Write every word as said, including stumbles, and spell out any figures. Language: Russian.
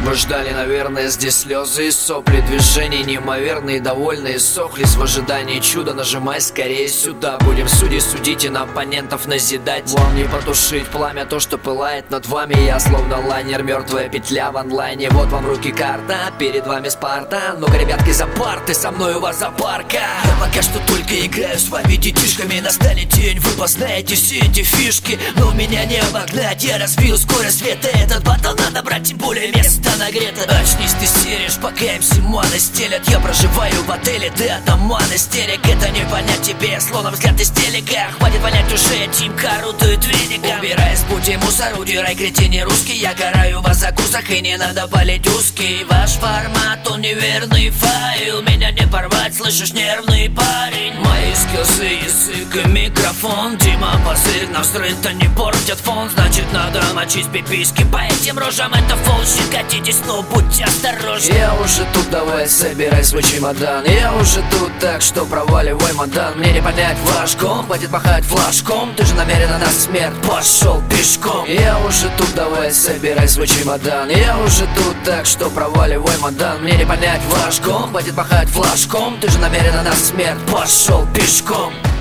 Вы ждали, наверное, здесь слезы и сопли, движения неимоверные, довольные, сохлись в ожидании чуда. Нажимай скорее сюда, будем судить, судите на оппонентов назидать. Вам не потушить пламя, то, что пылает над вами. Я словно лайнер, мертвая петля в онлайне. Вот вам руки карта, перед вами Спарта. Ну-ка, ребятки, за парты, со мной у вас запарка. Я пока что только играю с вами детишками. Настанет день, вы познаете все эти фишки, но меня не обогнать, я развил скорость света. Этот батл надо брать, тем более место нагрето. Очнись, ты серишь, пока эм си маны стелят. Я проживаю в отеле, ты атаман истерик. Это не понять тебе, словно взгляд из телека. Хватит понять уже, Тимка орудует веником. Убирай с пути мусор, удирай, кретине русский. Я караю вас за кусок, и не надо палить узкий. Ваш формат, он неверный файл. Меня не порвать, слышишь, нервный парень. Мои скиллсы, язык и микрофон. Дима, позырь, на взрыв-то не портят фон. Значит, надо мочить пиписьки по этим рожам. Это фолщик, катитесь, но будьте осторожны. Я уже тут, давай собирай свой чемодан. Я уже тут, так что проваливай, мадан. Мне не понять ваш гон, хватит махать флажком. Ты же намеренно на смерть пошел пешком. Я уже тут, давай собирай свой чемодан. Я уже тут, так что проваливай, мадан. Мне не понять ваш гон, хватит махать флажком. Ты же намеренно на смерть пошел пешком.